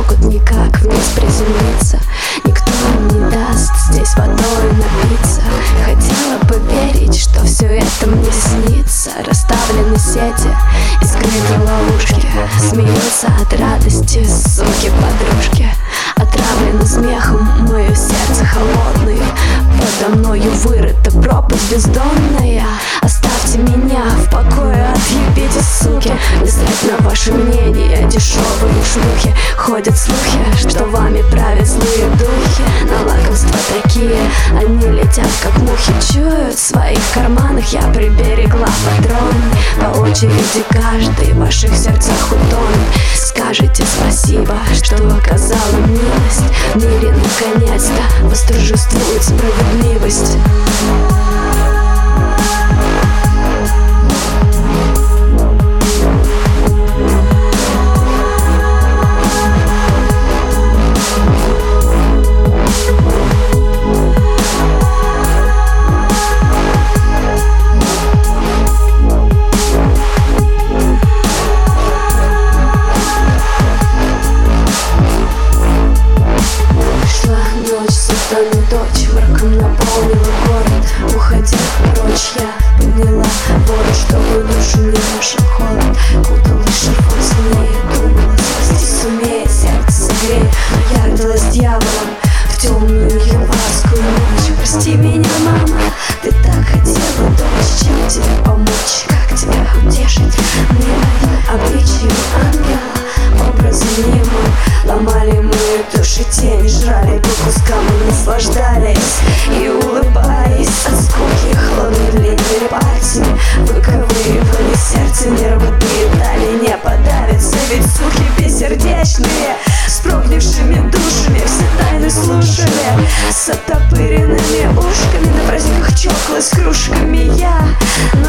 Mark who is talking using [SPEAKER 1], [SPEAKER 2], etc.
[SPEAKER 1] могут никак вниз приземлиться. Никто им не даст здесь водой напиться. Хотела бы верить, что все это мне снится. Расставлены сети и скрыты ловушки. Смеются от радости суки-подружки. Отравлено смехом мое сердце холодное. Подо мною вырыта пропасть бездонная. Оставьте меня в покое, отъебите, суки. Плевать на ваше мнение, дешевые шлюхи. Ходят слухи, что вами правят злые духи. На лакомства такие, они летят как мухи. Чуют в своих карманах, я приберегла патроны. По очереди каждый в ваших сердцах утонет. Скажите спасибо, что оказала милость. В мире наконец-то восторжествует справедливость. Дочь врагом наполнила город. Уходя прочь, я подняла ворот, чтобы душу не нашел холод. Куталась шарфом сильнее, думала, спасти сумеет, сердце согреет. Но я родилась дьяволом в темную январскую ночь. Прости меня, мама, ты так хотела, дочь. Чем тебе помочь, как тебя утешить? Мне обличие ангела, образом немым. Ломали мои души тени, жрали по кускам и наслаждались. И улыбаясь от скуки, холодными длинными пальцами выковыривали сердце, нервы питали, не подавятся. Ведь суки бессердечные, с прогнившими душами все тайны слушали. С оттопыренными ушками на праздниках чокалась с кружками я.